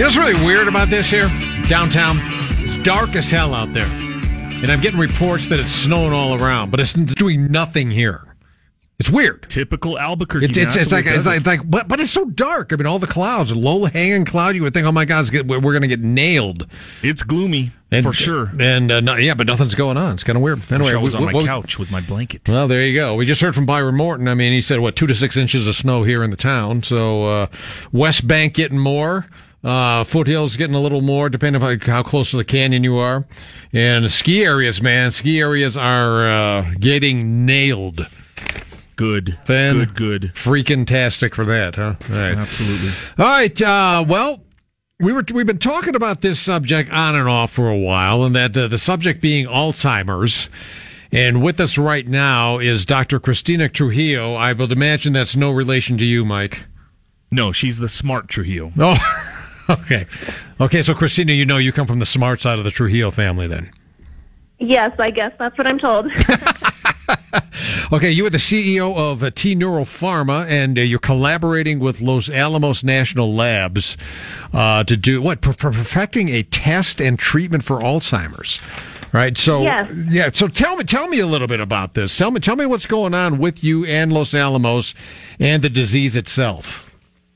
know what's really weird about this here? Downtown, it's dark as hell out there. And I'm getting reports that it's snowing all around, but it's doing nothing here. It's weird. Typical Albuquerque. It's like, but it's so dark. I mean, all the clouds, low-hanging cloud. You would think, oh my God, we're going to get nailed. It's gloomy for sure. And but nothing's going on. It's kind of weird. Anyway, I was on my couch with my blanket. Well, there you go. We just heard from Byron Morton. I mean, he said 2 to 6 inches of snow here in the town. So West Bank getting more. Foothills getting a little more, depending on how close to the canyon you are. And ski areas, man. Ski areas are getting nailed. Good. Good. Freaking-tastic for that, huh? All right. Absolutely. All right. Well, we've been talking about this subject on and off for a while, and that the subject being Alzheimer's. And with us right now is Dr. Christina Trujillo. I would imagine that's no relation to you, Mike. No, she's the smart Trujillo. Oh, okay. Okay, so Christina, you come from the smart side of the Trujillo family then. Yes, I guess that's what I'm told. Okay, you are the CEO of T-Neuropharma, and you're collaborating with Los Alamos National Labs to do what? Perfecting a test and treatment for Alzheimer's, right? So, yes. Yeah. So tell me a little bit about this. Tell me what's going on with you and Los Alamos and the disease itself.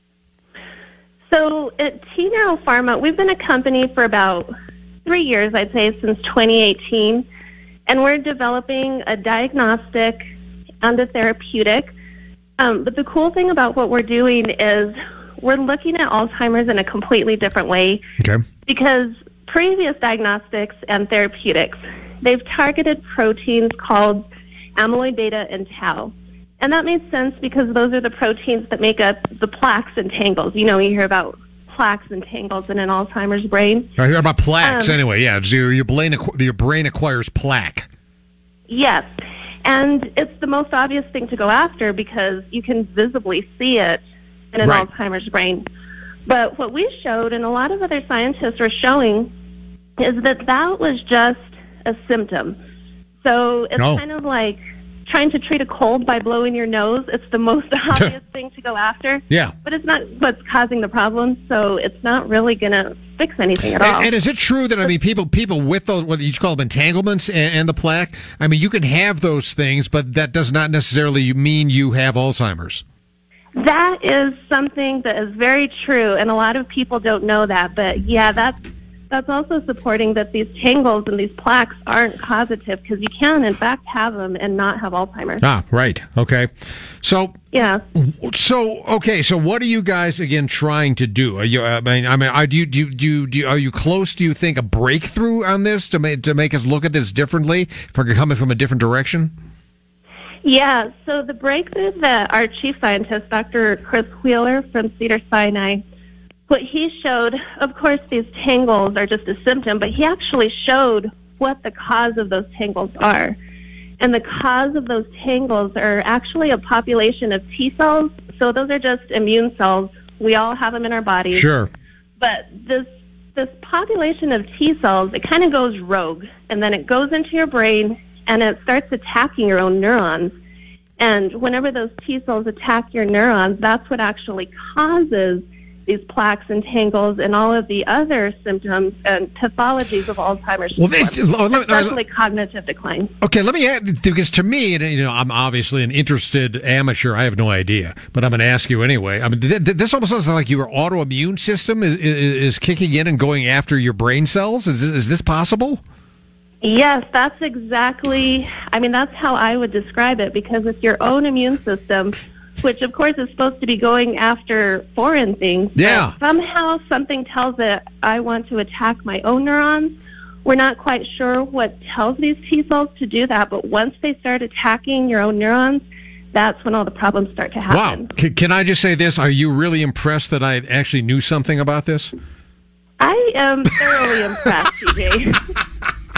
So at T-Neuropharma, we've been a company for about 3 years, I'd say, since 2018. And we're developing a diagnostic and a therapeutic. But the cool thing about what we're doing is we're looking at Alzheimer's in a completely different way. Okay. Because previous diagnostics and therapeutics, they've targeted proteins called amyloid beta and tau. And that made sense because those are the proteins that make up the plaques and tangles. You hear about plaques and tangles in an Alzheimer's brain. I hear about plaques anyway. Yeah, so your brain acquires plaque. Yes, and it's the most obvious thing to go after because you can visibly see it in an Alzheimer's brain. But what we showed, and a lot of other scientists are showing, is that was just a symptom. So it's kind of like trying to treat a cold by blowing your nose. It's the most obvious thing to go after. Yeah. But it's not what's causing the problem, so it's not really going to fix anything at all. And is it true that, people with those, what you call them, entanglements and the plaque, you can have those things, but that does not necessarily mean you have Alzheimer's? That is something that is very true, and a lot of people don't know that. But, yeah, that's also supporting that these tangles and these plaques aren't causative because you can, in fact, have them and not have Alzheimer's. Ah, right. Okay. So, yeah. So what are you guys, again, trying to do? Are you, are you close, do you think, a breakthrough on this to make us look at this differently if we're coming from a different direction? Yeah. So the breakthrough that our chief scientist, Dr. Chris Wheeler from Cedars-Sinai, what he showed, of course, these tangles are just a symptom, but he actually showed what the cause of those tangles are. And the cause of those tangles are actually a population of T cells. So those are just immune cells. We all have them in our bodies. Sure. But this population of T cells, it kind of goes rogue. And then it goes into your brain, and it starts attacking your own neurons. And whenever those T cells attack your neurons, that's what actually causes these plaques and tangles and all of the other symptoms and pathologies of Alzheimer's, especially cognitive decline. Okay, let me add, because to me, I'm obviously an interested amateur. I have no idea, but I'm going to ask you anyway. This almost sounds like your autoimmune system is kicking in and going after your brain cells. Is this possible? Yes, that's exactly, that's how I would describe it, because it's your own immune system, which, of course, is supposed to be going after foreign things. Yeah. But somehow something tells it, I want to attack my own neurons. We're not quite sure what tells these T cells to do that, but once they start attacking your own neurons, that's when all the problems start to happen. Wow. Can I just say this? Are you really impressed that I actually knew something about this? I am thoroughly impressed, TJ.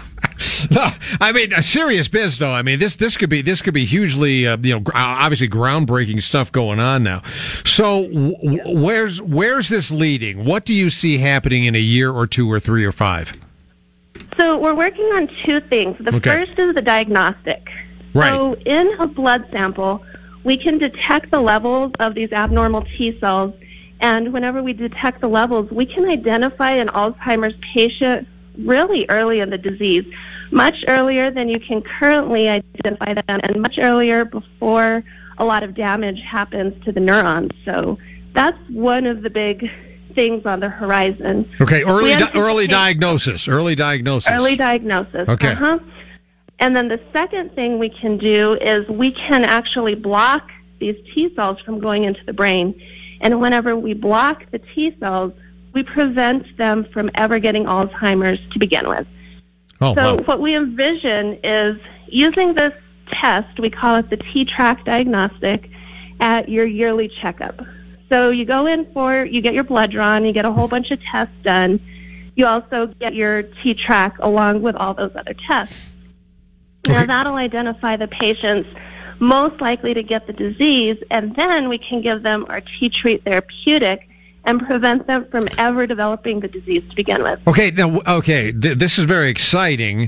No, serious biz though. This could be hugely, obviously groundbreaking stuff going on now. So, where's this leading? What do you see happening in a year or 2 or 3 or 5? So we're working on 2 things. The first is the diagnostic. Right. So in a blood sample, we can detect the levels of these abnormal T cells And whenever we detect the levels, we can identify an Alzheimer's patient really early in the disease, much earlier than you can currently identify them, and much earlier before a lot of damage happens to the neurons. So that's one of the big things on the horizon. Okay, early diagnosis. Early diagnosis. Okay. And then the second thing we can do is we can actually block these T cells from going into the brain. And whenever we block the T cells, we prevent them from ever getting Alzheimer's to begin with. What we envision is using this test, we call it the T-Track diagnostic, at your yearly checkup. So you go in you get your blood drawn, you get a whole bunch of tests done. You also get your T-Track along with all those other tests. Okay. Now that'll identify the patients most likely to get the disease, and then we can give them our T-Treat therapeutic and prevent them from ever developing the disease to begin with. Okay, now, this is very exciting.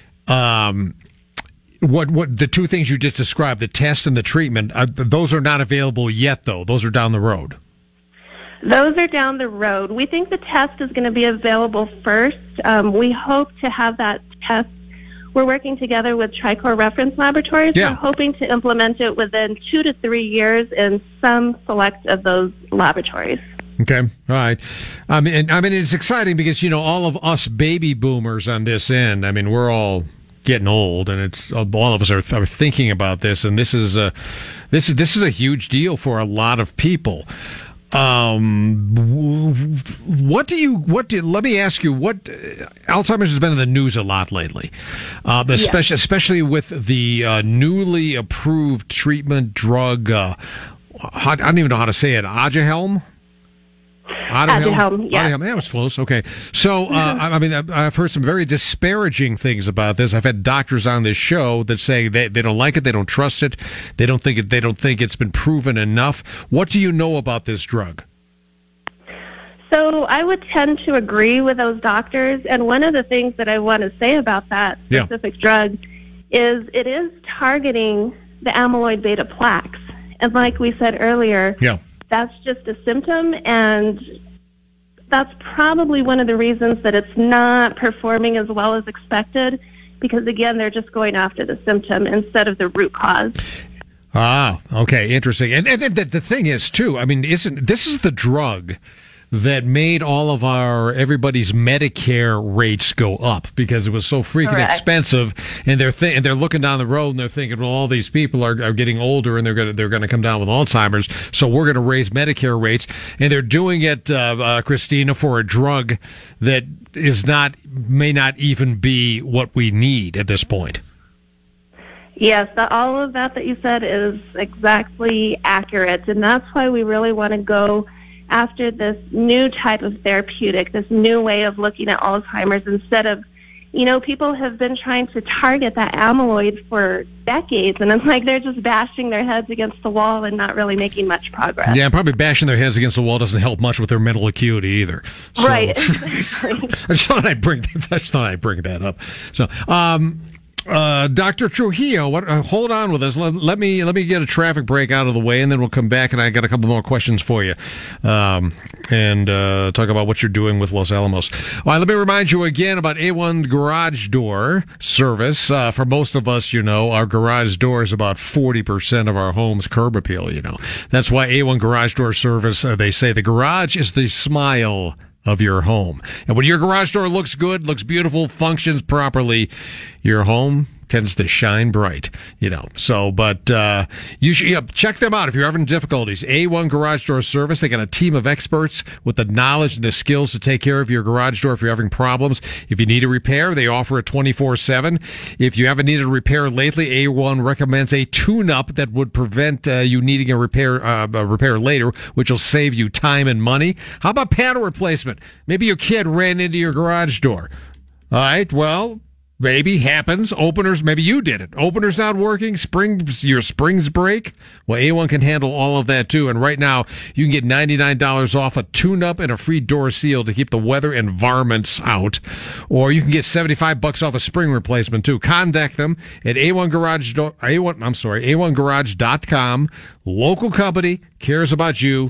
What the two things you just described, the test and the treatment, those are not available yet, though. Those are down the road. Those are down the road. We think the test is going to be available first. We hope to have that test. We're working together with Tricor Reference Laboratories. Yeah. We're hoping to implement it within 2 to 3 years in some select of those laboratories. Okay, all right. I mean, it's exciting because, all of us baby boomers on this end, we're all getting old, and it's all of us are thinking about this, and this is a huge deal for a lot of people. Let me ask you, Alzheimer's has been in the news a lot lately, especially with the newly approved treatment drug. I don't even know how to say it. Aduhelm. Aduhelm, yeah. That was close. Okay. So, I've heard some very disparaging things about this. I've had doctors on this show that say they don't like it, they don't trust it, they don't think it's been proven enough. What do you know about this drug? So I would tend to agree with those doctors, and one of the things that I want to say about that specific drug is it is targeting the amyloid beta plaques. And like we said earlier, that's just a symptom, and that's probably one of the reasons that it's not performing as well as expected, because, again, they're just going after the symptom instead of the root cause. Ah, okay, interesting. And the thing is, too, this is the drug that made all of everybody's Medicare rates go up because it was so freaking expensive, and they're looking down the road and they're thinking, well, all these people are getting older and they're going to come down with Alzheimer's, so we're going to raise Medicare rates, and they're doing it, Christina, for a drug that may not even be what we need at this point. Yes, all of that you said is exactly accurate, and that's why we really want to go after this new type of therapeutic, this new way of looking at Alzheimer's, instead of, people have been trying to target that amyloid for decades, and it's like they're just bashing their heads against the wall and not really making much progress. Yeah, probably bashing their heads against the wall doesn't help much with their mental acuity either. So, right, exactly. I just thought I'd bring that up. So, Dr. Trujillo, hold on with us. Let me get a traffic break out of the way, and then we'll come back, and I got a couple more questions for you, and talk about what you're doing with Los Alamos. All right, let me remind you again about A1 Garage Door Service. For most of us, our garage door is about 40% of our home's curb appeal. That's why A1 Garage Door Service. They say the garage is the smile of your home. And when your garage door looks good, looks beautiful, functions properly, your home tends to shine bright, So, but you should check them out if you're having difficulties. A1 Garage Door Service. They got a team of experts with the knowledge and the skills to take care of your garage door if you're having problems. If you need a repair, they offer it 24/7. If you haven't needed a repair lately, A1 recommends a tune-up that would prevent you needing a repair later, which will save you time and money. How about panel replacement? Maybe your kid ran into your garage door. All right, well, maybe happens. Openers, maybe you did it. Openers not working, your springs break. Well, A1 can handle all of that too. And right now, you can get $99 off a tune-up and a free door seal to keep the weather and varmints out. Or you can get $75 off a spring replacement too. Contact them at A1garage.com. Local company, cares about you,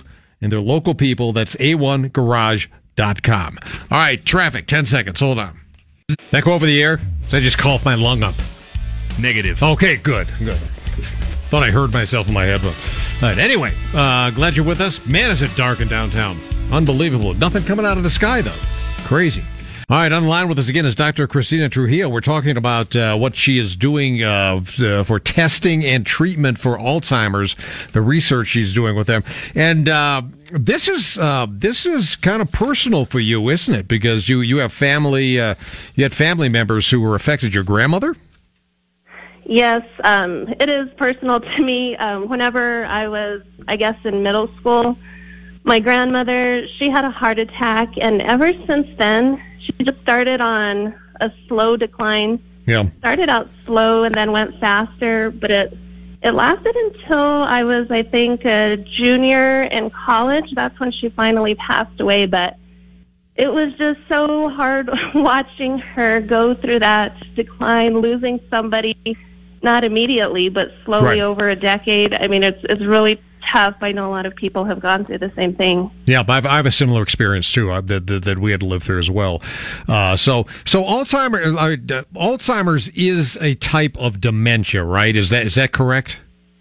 and they're local people. That's a1garage.com. All right, traffic, 10 seconds. Hold on. Did that go over the air? Did I just cough my lung up? Negative. Okay, good. Thought I heard myself in my headphones. All right, anyway, glad you're with us. Man, is it dark in downtown. Unbelievable. Nothing coming out of the sky, though. Crazy. All right, on the line with us again is Dr. Christina Trujillo. We're talking about what she is doing for testing and treatment for Alzheimer's, the research she's doing with them. And this is kind of personal for you, isn't it? Because you have family, you had family members who were affected. Your grandmother? Yes, it is personal to me. Whenever I was, I guess, in middle school, my grandmother, she had a heart attack, and ever since then, she just started on a slow decline. Yeah. Started out slow and then went faster, but it lasted until I was, I think, a junior in college. That's when she finally passed away, but it was just so hard watching her go through that decline, losing somebody, not immediately, but slowly over a decade. I mean, it's really tough. I know a lot of people have gone through the same thing. Yeah, but I have a similar experience too that we had to live through as well. So Alzheimer's is a type of dementia, right? Is that correct?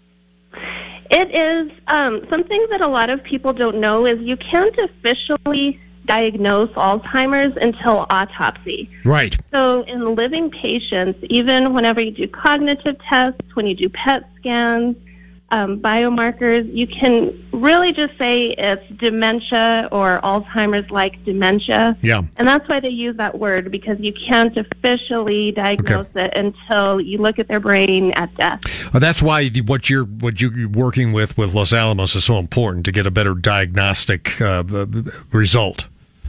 It is. Something that a lot of people don't know is you can't officially diagnose Alzheimer's until autopsy. Right. So in living patients, even whenever you do cognitive tests, when you do PET scans, biomarkers, you can really just say it's dementia or Alzheimer's-like dementia. Yeah. And that's why they use that word, because you can't officially diagnose it until you look at their brain at death. Well, that's why what you're working with Los Alamos is so important, to get a better diagnostic result.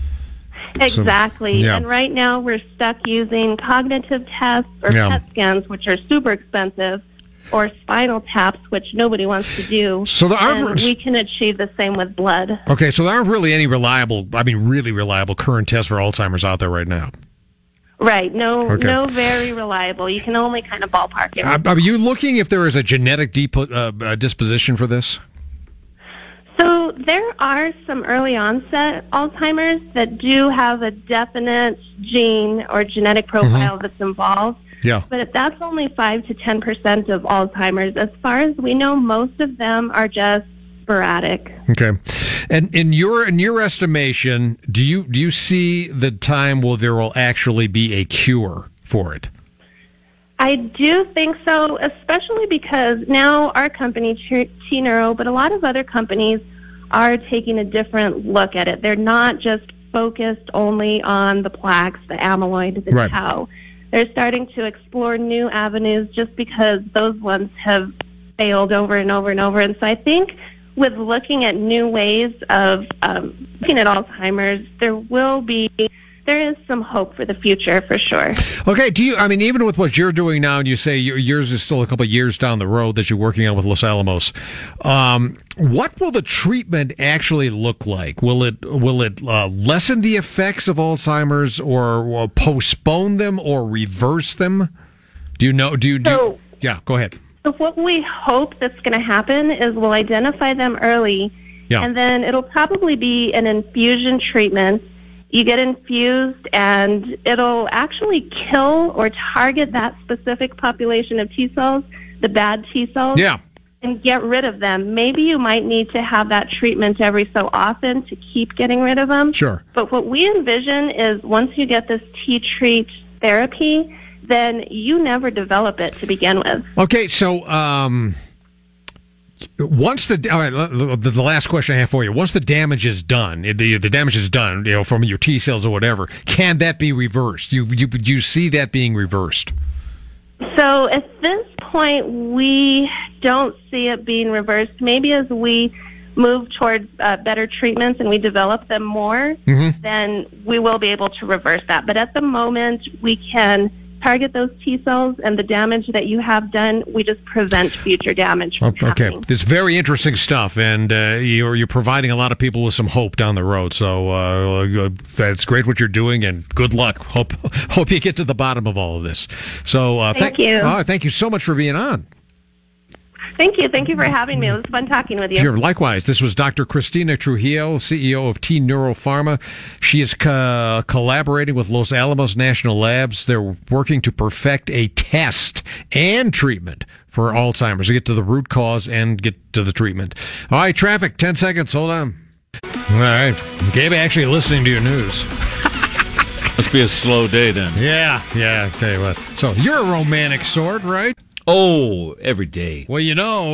Exactly. So, yeah. And right now we're stuck using cognitive tests or PET scans, which are super expensive, or spinal taps, which nobody wants to do. So we can achieve the same with blood. Okay, so there aren't really any really reliable current tests for Alzheimer's out there right now. Right. No very reliable. You can only kind of ballpark it. Are you looking if there is a genetic disposition for this? So there are some early onset Alzheimer's that do have a definite gene or genetic profile that's involved. Yeah. But that's only 5 to 10% of Alzheimer's. As far as we know, most of them are just sporadic. Okay. And in your estimation, do you see the time where there will actually be a cure for it? I do think so, especially because now our company, T-Neuro, but a lot of other companies are taking a different look at it. They're not just focused only on the plaques, the amyloid, the tau. They're starting to explore new avenues just because those ones have failed over and over and over. And so I think with looking at new ways of looking at Alzheimer's, there is some hope for the future, for sure. Okay, even with what you're doing now, and you say yours is still a couple of years down the road that you're working on with Los Alamos, what will the treatment actually look like? Will it lessen the effects of Alzheimer's, or postpone them, or reverse them? Do you know? Yeah, go ahead. So what we hope that's going to happen is we'll identify them early, and then it'll probably be an infusion treatment. You get infused, and it'll actually kill or target that specific population of T cells, the bad T cells, and get rid of them. Maybe you might need to have that treatment every so often to keep getting rid of them. Sure. But what we envision is once you get this T-treat therapy, then you never develop it to begin with. Okay, so once the last question I have for you, once the damage is done, the damage is done, from your T cells or whatever, can that be reversed? Do you see that being reversed? So at this point, we don't see it being reversed. Maybe as we move towards better treatments and we develop them more, then we will be able to reverse that. But at the moment, we can target those T cells, and the damage that you have done, we just prevent future damage from happening. It's very interesting stuff, and you're providing a lot of people with some hope down the road. So that's great what you're doing, and good luck. Hope you get to the bottom of all of this. So thank you. Thank you so much for being on. Thank you. Thank you for having me. It was fun talking with you. Sure. Likewise, this was Dr. Christina Trujillo, CEO of T Neuropharma. She is collaborating with Los Alamos National Labs. They're working to perfect a test and treatment for Alzheimer's to get to the root cause and get to the treatment. All right, traffic, 10 seconds. Hold on. All right. Gabe actually listening to your news. Must be a slow day then. Yeah. Tell you what. So you're a romantic sort, right? Oh, every day. Well,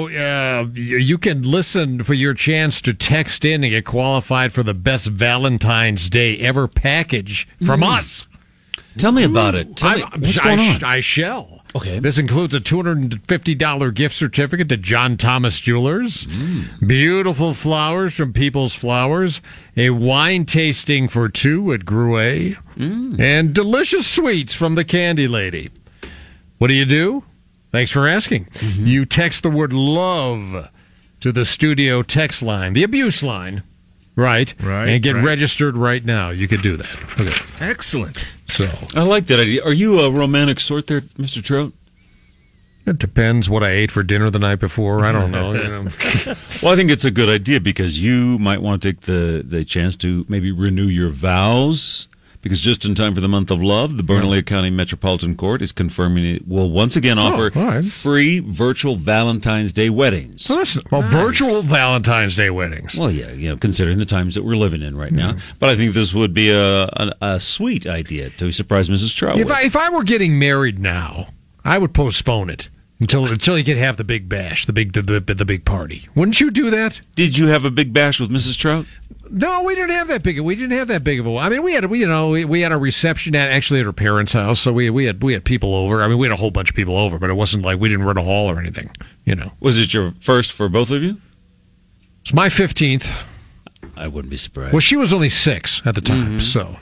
you can listen for your chance to text in and get qualified for the best Valentine's Day ever package from us. Tell me about it. Tell me, what's going on? I shall. Okay. This includes a $250 gift certificate to John Thomas Jewelers, beautiful flowers from People's Flowers, a wine tasting for two at Gruet, and delicious sweets from the Candy Lady. What do? Thanks for asking. You text the word love to the studio text line, the abuse line, right, and get registered right now. You could do that. Okay. Excellent. So I like that idea. Are you a romantic sort there, Mr. Trout? it depends what I ate for dinner the night before. I don't know. Well, I think it's a good idea because you might want to take the chance to maybe renew your vows. Because just in time for the month of love, the Bernalillo County Metropolitan Court is confirming it will once again offer free virtual Valentine's Day weddings. Nice. Virtual Valentine's Day weddings. Well, yeah, considering the times that we're living in right now. But I think this would be a sweet idea to surprise Mrs. Trout. If I were getting married now, I would postpone it until you could have the big bash, the big party. Wouldn't you do that? Did you have a big bash with Mrs. Trout? No, we didn't have that big. We didn't have that big of a. I mean, we had a reception at her parents' house, so we had people over. I mean, we had a whole bunch of people over, but it wasn't like we didn't rent a hall or anything. Was it your first for both of you? It's my 15th. I wouldn't be surprised. Well, she was only 6 at the time, so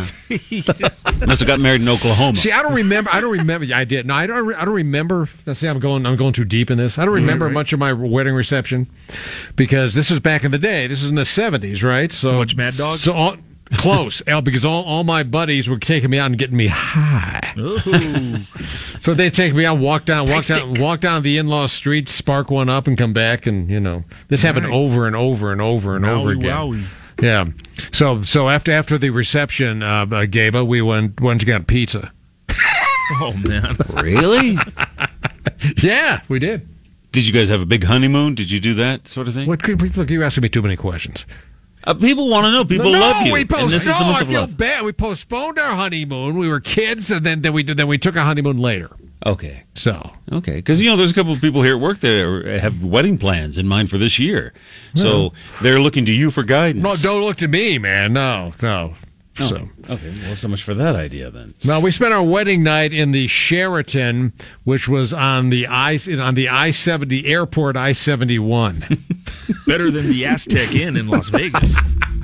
must have got married in Oklahoma. See, I don't remember. I did. No, I don't remember. See, I'm going too deep in this. I don't remember much of my wedding reception because this is back in the day. This is in the 70s, right? So much Mad Dog. So close, because all my buddies were taking me out and getting me high. So they'd take me out, walk down the in-law street, spark one up, and come back, and this happened over and over and over and over again. Wowie. Yeah. So after the reception, Gabe, we went to get pizza. Oh man, really? Yeah, we did. Did you guys have a big honeymoon? Did you do that sort of thing? Look, you're asking me too many questions. People want to know. People love you. I feel bad. We postponed our honeymoon. We were kids, and then we took a honeymoon later. Okay. Okay, because there's a couple of people here at work that have wedding plans in mind for this year, so they're looking to you for guidance. No, don't look to me, man. No. Oh, so okay, well, so much for that idea then. Well, we spent our wedding night in the Sheraton, which was on the I-70 airport, I-71. Better than the Aztec Inn in Las Vegas.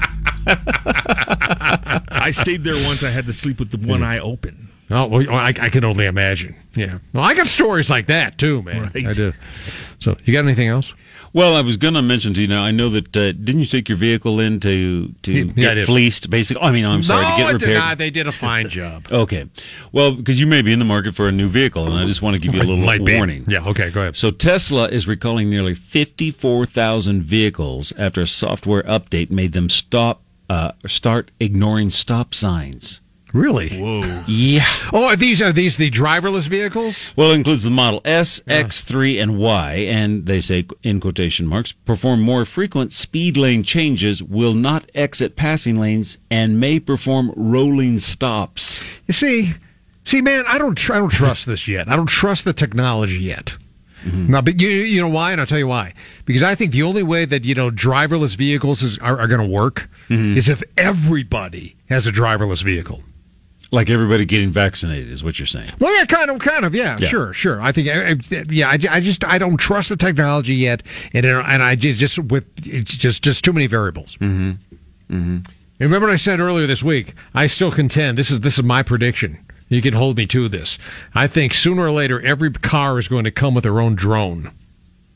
I stayed there once. I had to sleep with the one eye open. Oh, well, I can only imagine. Yeah. Well, I got stories like that too, man. Right. I do. So, you got anything else? Well, I was going to mention to you now, I know that, didn't you take your vehicle in to get fleeced, basically? I mean, I'm sorry, to get repaired? No, I did not. They did a fine job. Okay. Well, because you may be in the market for a new vehicle, and I just want to give you a little warning. Yeah, okay, go ahead. So Tesla is recalling nearly 54,000 vehicles after a software update made them start ignoring stop signs. Really? Whoa. Yeah. Oh, are these the driverless vehicles? Well, it includes the Model S, X3, and Y, and they say, in quotation marks, perform more frequent speed lane changes, will not exit passing lanes, and may perform rolling stops. You see, man, I don't trust this yet. I don't trust the technology yet. Mm-hmm. Now, but you know why? And I'll tell you why. Because I think the only way that driverless vehicles are going to work is if everybody has a driverless vehicle. Like everybody getting vaccinated is what you're saying. Well, yeah, kind of, yeah. Sure. I think, I don't trust the technology yet, and it's just too many variables. Mm-hmm. Mm-hmm. And remember what I said earlier this week? I still contend this is my prediction. You can hold me to this. I think sooner or later every car is going to come with their own drone.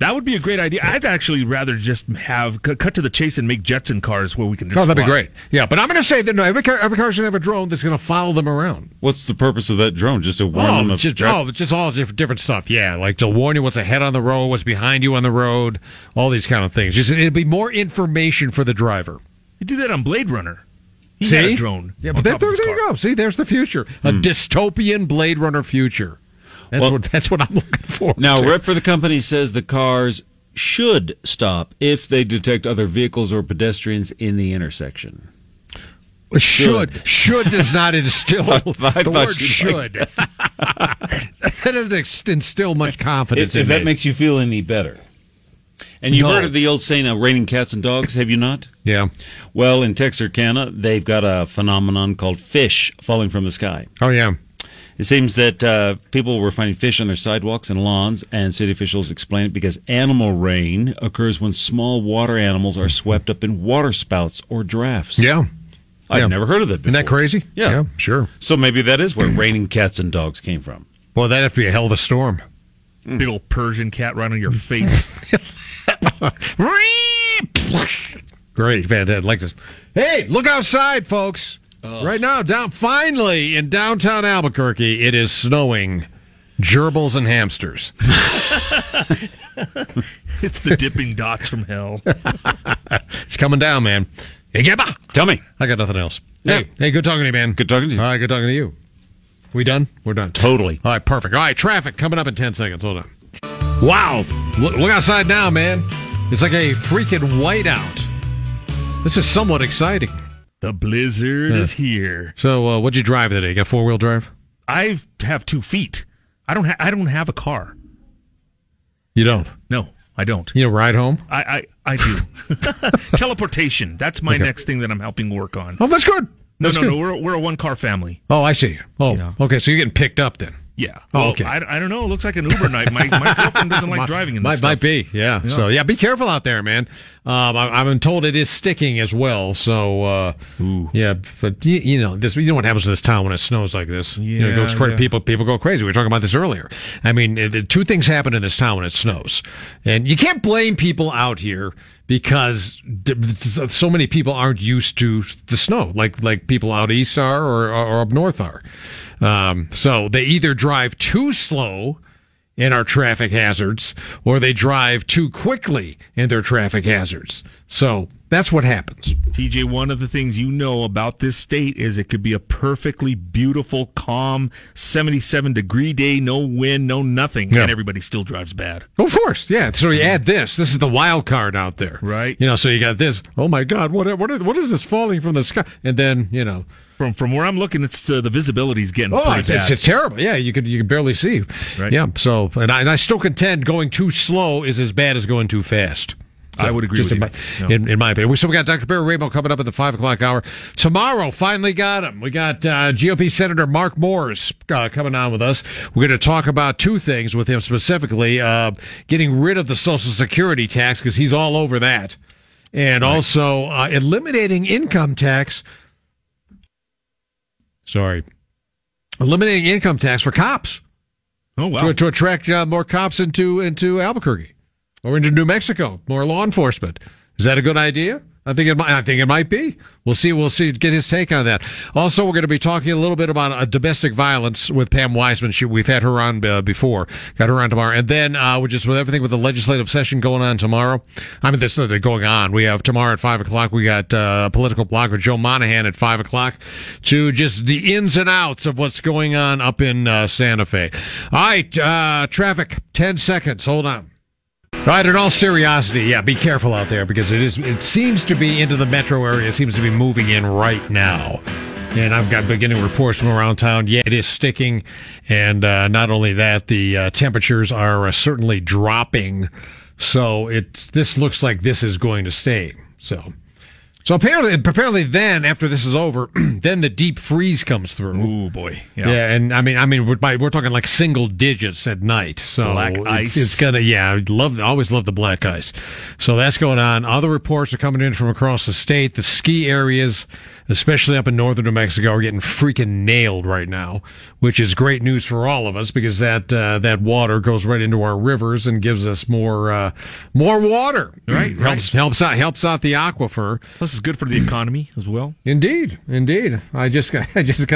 That would be a great idea. I'd actually rather just have cut to the chase and make Jetson cars where we can just Oh, that'd be fly. great. Yeah, but I'm going to say that no, every car's going to have a drone that's going to follow them around. What's the purpose of that drone? Just to warn them of Just all different stuff. Yeah, like to warn you what's ahead on the road, what's behind you on the road, all these kind of things. Just it'd be more information for the driver. You do that on Blade Runner. He See? had a drone. Yeah, on but top there of his you car. go. See, there's the future. A dystopian Blade Runner future. That's what I'm looking for. Now, a rep for the company says the cars should stop if they detect other vehicles or pedestrians in the intersection. Should does not instill I the thought word you'd should. That doesn't instill much confidence If in that me. makes you feel any better. And you've No. heard of the old saying, raining cats and dogs, have you not? Yeah. Well, in Texarkana, they've got a phenomenon called fish falling from the sky. Oh, yeah. It seems that people were finding fish on their sidewalks and lawns, and city officials explain it because animal rain occurs when small water animals are swept up in water spouts or drafts. Yeah. I've Yeah. never heard of that before. Isn't that crazy? Yeah. Sure. So maybe that is where raining cats and dogs came from. Well, that'd have to be a hell of a storm. Big old Persian cat right on your face. Great, fantastic. Like this. Hey, look outside, folks. Right now, finally in downtown Albuquerque, it is snowing gerbils and hamsters. It's the dipping dots from hell. It's coming down, man. Hey, Gabba. Tell me. I got nothing else. Yeah. Hey, good talking to you, man. Good talking to you. All right, good talking to you. We done? We're done. Totally. All right, perfect. All right, traffic coming up in 10 seconds. Hold on. Wow. Look outside now, man. It's like a freaking whiteout. This is somewhat exciting. The blizzard is here. So, what'd you drive today? You got four-wheel drive? I have 2 feet. I don't have a car. You don't? No, I don't. You know, ride home? I do. Teleportation. That's my next thing that I'm helping work on. Oh, that's good. No, That's good. we're a 1-car family. Oh, I see. Oh, Yeah. okay. So you're getting picked up then. Yeah. Oh, Well, okay. I don't know. It looks like an Uber night. My girlfriend doesn't like driving in this Might stuff. be, yeah. So, yeah, be careful out there, man. I've been told it is sticking as well. So, yeah, but you know what happens in this town when it snows like this. You know, it goes crazy. Yeah. People go crazy. We were talking about this earlier. I mean, two things happen in this town when it snows, and you can't blame people out here because so many people aren't used to the snow, like people out east are or up north are. So they either drive too slow and are traffic hazards, or they drive too quickly and they're traffic hazards. So that's what happens. TJ, one of the things you know about this state is it could be a perfectly beautiful, calm, 77-degree day, no wind, no nothing, Yeah. and everybody still drives bad. Of course, yeah. So you add this. This is the wild card out there, Right. You know, so you got this. Oh my God, what is this falling from the sky? And then From where I'm looking, it's the visibility's getting oh, pretty bad. it's terrible. Yeah, you can barely see. Right. Yeah. So, and I still contend going too slow is as bad as going too fast. I would agree Just with in you. my, in my opinion. We still got Dr. Barry Rainbow coming up at the 5 o'clock hour. Tomorrow, finally got him. We got GOP Senator Mark Morris coming on with us. We're going to talk about two things with him specifically. Getting rid of the Social Security tax, because he's all over that. And also eliminating income tax. Eliminating income tax for cops. Oh, wow. To attract more cops into Albuquerque or into New Mexico, more law enforcement. Is that a good idea? I think it might be. We'll see. Get his take on that. Also, we're going to be talking a little bit about domestic violence with Pam Wiseman. We've had her on before. Got her on tomorrow, and then with everything with the legislative session going on tomorrow. I mean, this is going on. We have tomorrow at 5 o'clock. We got a political block with Joe Monahan at 5 o'clock to just the ins and outs of what's going on up in Santa Fe. All right, traffic. 10 seconds. Hold on. All right, in all seriousness, yeah, be careful out there because it seems to be into the metro area. It seems to be moving in right now. And I've got beginning reports from around town. Yeah, it is sticking. And not only that, the temperatures are certainly dropping. So this looks like this is going to stay. So So apparently then, after this is over, then the deep freeze comes through. Ooh, boy. Yeah, and I mean, we're talking like single digits at night. So black ice. It's gonna, always love the black ice. So that's going on. Other reports are coming in from across the state. The ski areas, especially up in northern New Mexico, are getting freaking nailed right now, which is great news for all of us because that water goes right into our rivers and gives us more water. Right. Helps out the aquifer. Plus, it's good for the economy as well. Indeed. I just got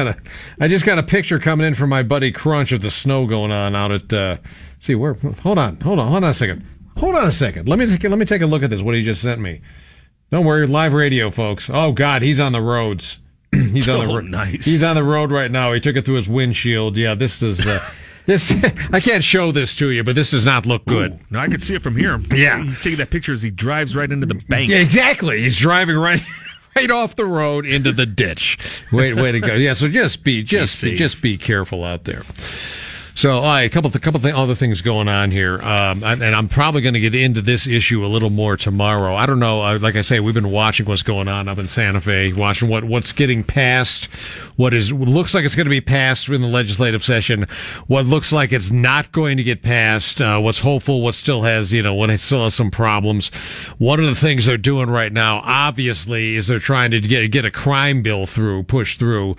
a picture coming in from my buddy Crunch of the snow going on out at. Hold on a second. Let me take a look at this. What he just sent me. Don't worry, live radio, folks. Oh God, he's on the roads. He's on the nice. He's on the road right now. He took it through his windshield. Yeah, this is. This I can't show this to you, but this does not look good. Ooh, no, I can see it from here. Yeah, he's taking that picture as he drives right into the bank. Yeah, exactly. He's driving right off the road into the ditch. Way to go. Yeah, so just be careful out there. So, all right, a couple other things going on here, and I'm probably going to get into this issue a little more tomorrow. I don't know. Like I say, we've been watching what's going on up in Santa Fe, watching what's getting passed, what looks like it's going to be passed in the legislative session, what looks like it's not going to get passed, what's hopeful, what still has some problems. One of the things they're doing right now, obviously, is they're trying to get a crime bill pushed through.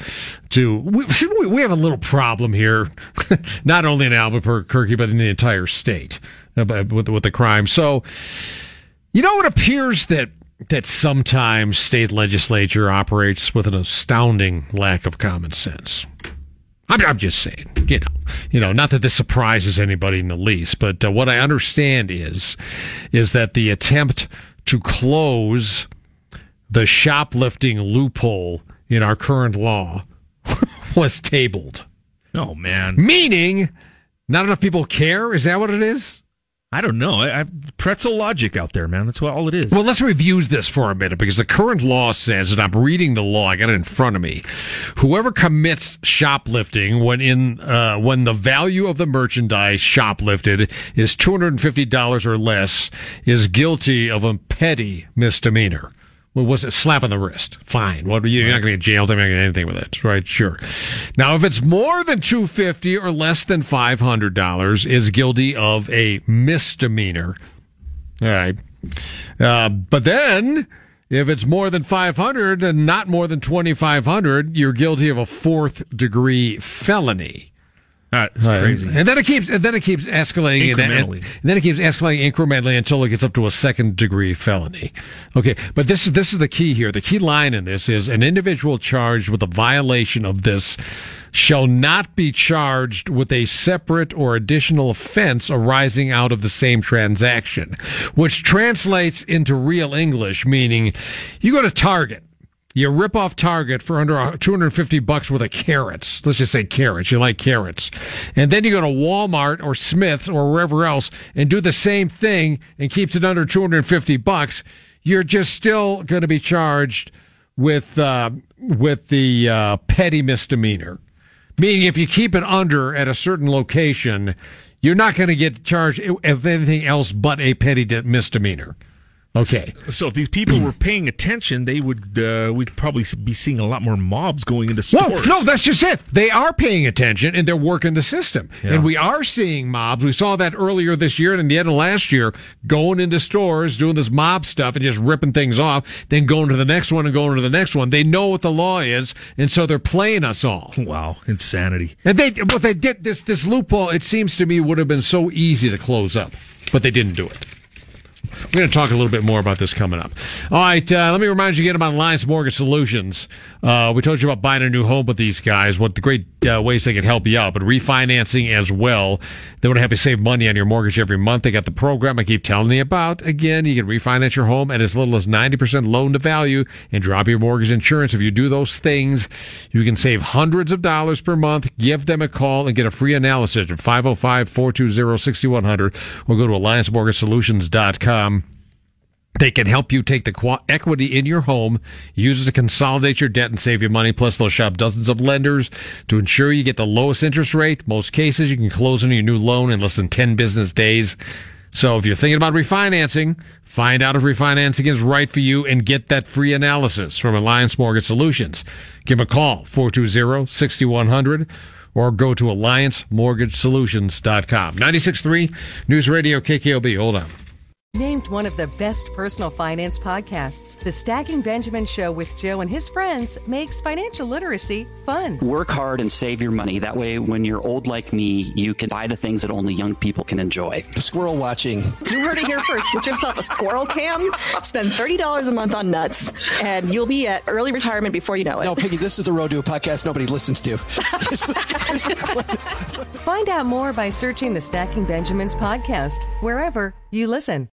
We have a little problem here. Not only in Albuquerque, but in the entire state with the crime. So, it appears that sometimes state legislature operates with an astounding lack of common sense. I'm just saying, not that this surprises anybody in the least, but what I understand is that the attempt to close the shoplifting loophole in our current law was tabled. Oh, man. Meaning, not enough people care? Is that what it is? I don't know. I pretzel logic out there, man. That's all it is. Well, let's review this for a minute, because the current law says, and I'm reading the law, I got it in front of me, whoever commits shoplifting when the value of the merchandise shoplifted is $250 or less is guilty of a petty misdemeanor. Well, was it slap on the wrist? Fine. You're not going to get jailed. I'm not going to get anything with it, right? Sure. Now, if it's more than $250 or less than $500, is guilty of a misdemeanor. All right. But then, if it's more than $500 and not more than $2,500, you're guilty of a 4th-degree felony. That's crazy. And then it keeps escalating incrementally. And then it keeps escalating incrementally until it gets up to a 2nd-degree felony. Okay, but this is the key here. The key line in this is an individual charged with a violation of this shall not be charged with a separate or additional offense arising out of the same transaction, which translates into real English, meaning you go to Target. You rip off Target for under $250 worth of carrots. Let's just say carrots. You like carrots. And then you go to Walmart or Smith's or wherever else and do the same thing and keeps it under $250. You're just still going to be charged with the petty misdemeanor. Meaning if you keep it under at a certain location, you're not going to get charged of anything else but a petty misdemeanor. Okay. So if these people were paying attention, they would we'd probably be seeing a lot more mobs going into stores. No, that's just it. They are paying attention and they're working the system. Yeah. And we are seeing mobs. We saw that earlier this year and in the end of last year, going into stores, doing this mob stuff and just ripping things off, then going to the next one and going to the next one. They know what the law is, and so they're playing us all. Wow, they did this loophole, it seems to me, would have been so easy to close up, but they didn't do it. We're going to talk a little bit more about this coming up. All right, let me remind you again about Alliance Mortgage Solutions. We told you about buying a new home with these guys, what the great ways they can help you out, but refinancing as well. They want to help you save money on your mortgage every month. They got the program I keep telling you about. Again, you can refinance your home at as little as 90% loan to value and drop your mortgage insurance. If you do those things, you can save hundreds of dollars per month. Give them a call and get a free analysis at 505-420-6100 or go to AllianceMortgageSolutions.com. They can help you take the equity in your home, use it to consolidate your debt and save you money. Plus, they'll shop dozens of lenders to ensure you get the lowest interest rate. Most cases, you can close on your new loan in less than 10 business days. So if you're thinking about refinancing, Find out if refinancing is right for you and get that free analysis from Alliance Mortgage Solutions. Give them a call, 420-6100, or go to alliancemortgagesolutions.com. 96.3 News Radio KKOB. Hold on. Named one of the best personal finance podcasts, The Stacking Benjamin Show with Joe and his friends makes financial literacy fun. Work hard and save your money. That way, when you're old like me, you can buy the things that only young people can enjoy. Squirrel watching. You heard it here first. Get yourself a squirrel cam. Spend $30 a month on nuts, and you'll be at early retirement before you know it. No, Piggy, this is the road to a podcast nobody listens to. Find out more by searching the Stacking Benjamins podcast, wherever you listen.